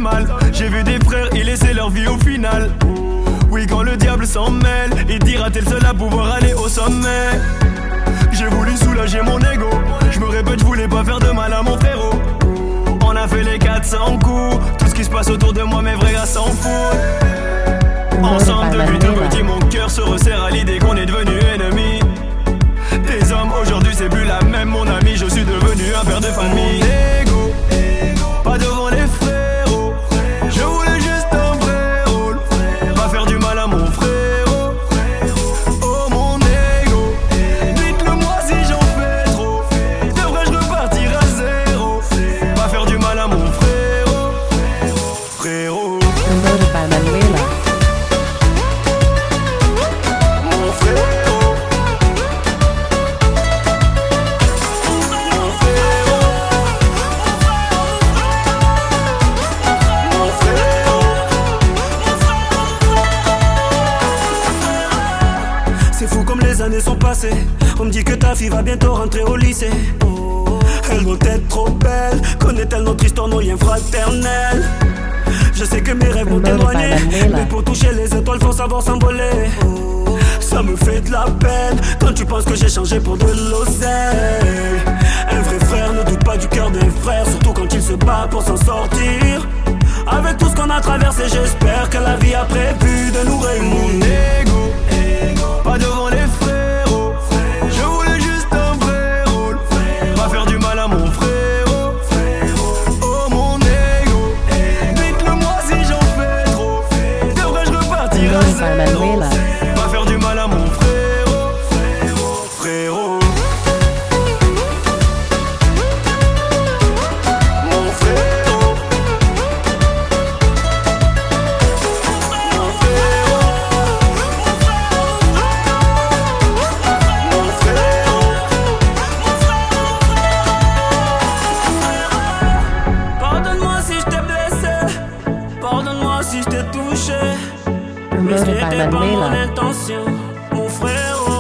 mal. J'ai vu des frères y laisser leur vie au final. Oui, quand le diable s'en mêle, il dira t'es le seul à pouvoir aller au sommet. J'ai voulu soulager mon ego. Je me répète, je voulais pas faire de mal à mon frérot. On a fait les 400 coups. Tout ce qui se passe autour de moi, mes vrais gars s'en foutent. Ensemble depuis tout petit, mon cœur se resserre à l'idée qu'on est devenus ennemis. Les hommes aujourd'hui c'est plus la même, mon ami. Je suis devenu un père de famille. Ego, pas devant les frérots. Je voulais juste un vrai rôle. Pas faire du mal à mon frérot. Oh mon ego, dites-le moi si j'en fais trop. Devrais-je repartir à zéro? Pas faire du mal à mon frérot. Frérot. Promoted by Manuela. Mon frérot. Mon frérot. Mon frérot. C'est fou comme les années sont passées. On me dit que ta fille va bientôt rentrer au lycée. Elle doit être trop belle. Connaît-elle notre histoire, nos liens fraternels? Je sais que mes rêves vont t'éloigner, mais pour toucher les étoiles faut savoir s'envoler. Ça me fait de la peine quand tu penses que j'ai changé pour de l'oseille. Un vrai frère ne doute pas du cœur d'un frère, surtout quand il se bat pour s'en sortir. Avec tout ce qu'on a traversé, j'espère que la vie a prévu de nous réunir. Mon ego, pas devant les frérots. Je voulais juste un vrai rôle. Pas faire du mal à mon frérot. Oh mon ego, dites-le moi si j'en fais trop. Devrais-je repartir à Promoted by zéro? Manuela. Pas faire du mal à mon frérot. Frérot. Mon frérot. Mon frérot. Mon frérot. Pardonne-moi si je t'ai blessé. Pardonne-moi si je t'ai touché. Mais ce Promoted by n'était pas mon Manuela. intention, mon frérot.